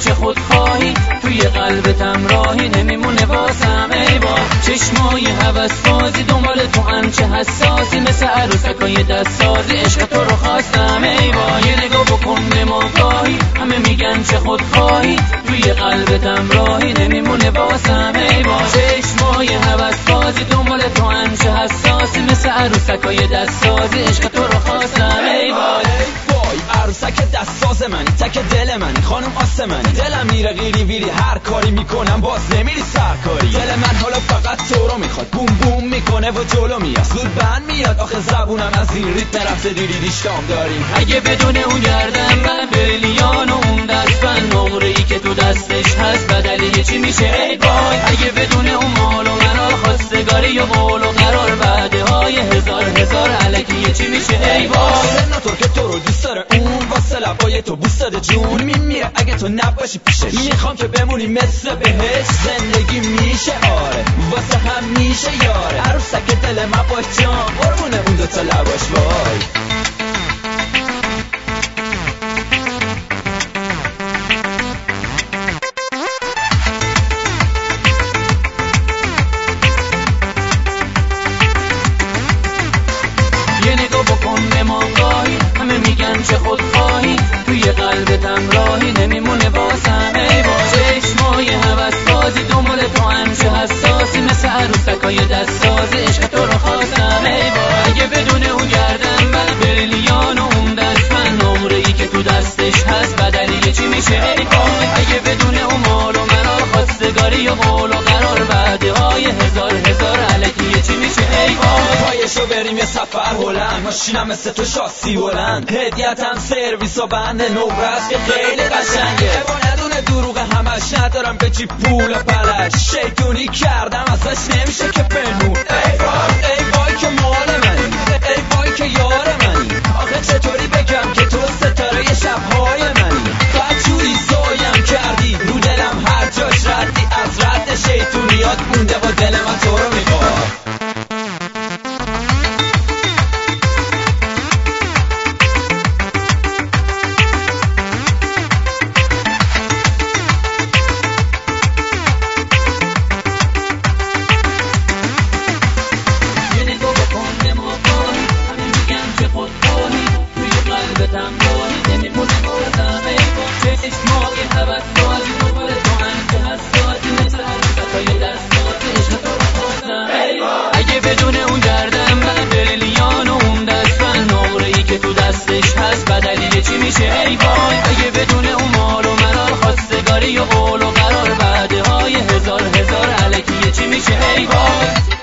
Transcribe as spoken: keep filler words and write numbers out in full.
چه خودخواهی توی قلبتم راهی نمیمونه واسم ای با چشمای هوس‌بازی دنبال تو هم چه حساسی مثل عروسکای دستسازی عشق تو رو خواستم ای با یه نگاه بکن به ما گاهی همه میگن چه خودخواهی توی قلبتم راهی نمیمونه واسم ای با چشمای هوس‌بازی دنبال تو هم چه حساسی مثل عروسکای دستسازی عشق تو رو خواستم ای با عروسک دستساز منی تک دل منی خانم آسمانی دلم میره غیری ویری هر کاری میکنم باز نمیری سرکاری دل من حالا فقط تو رو میخواد بوم بوم میکنه و جلو میاد زود بند میاد آخه زبونم از این ریتم رفته دیری دیشتام داریم اگه بدون اون گردن من بریلیان و اون دستبند نقره ای که تو دستش هست بدلیه چی میشه ای وای اگه بدون اون مال و منال خواستگاری و قول و قرار بعده های هزار هزار الکیه چی میشه ای وای سناتور که تو رو دوست داره اون واسه لبای تو بوست داده جون میمیره اگه تو نباشی پیشش میخوام که بمونی مثل بهش زندگی میشه آره واسه هم میشه یاره عروسک دل من باش جان قربونه اون دوتا لباش وای یه نگاه بکن به ما گاهی همه میگن چه خودخواهی توی قلبتم راهی نمیمونه واسم ای با چشمای هوس‌بازی دنبال تو هم چه حساسی مثل عروسکای دستسازی عشق تو رو خواستم ای با اگه بدون اون گردن من بریلیان و اون دستبند نقره ای که تو دستش هست بدلیه چی میشه ای با اگه بدون اون مال و منال خواستگاری و قول و قرار بعده های هزار هزار الکیه چی میشه ای با پایشو بریم یه سفر هلند ماشینم مثل تو شاسی بلند هدیتم سرویس و بند نورست که خیلی قشنگه با ندونه دروغ همش ندارم به جیب پول پلش شیطونی کردم ازش نمیشه که بنور ای وای ای وای که مال منی ای وای که یار منی آخه چطوری بگم که تو ستاره شبهای منی بدجوری زایم کردی رو دلم هر جاش ردی از رد شیطونیات مونده و دل من تو رو میخواد اگه بدون اون گردن من بریلیان و اون دستبند نقره ای که تو دستش هست بدلیه چی میشه ای وای اگه بدون اون مال و منال خواستگاری و قول و قرار بعده های هزار هزار الکیه چی میشه ای وای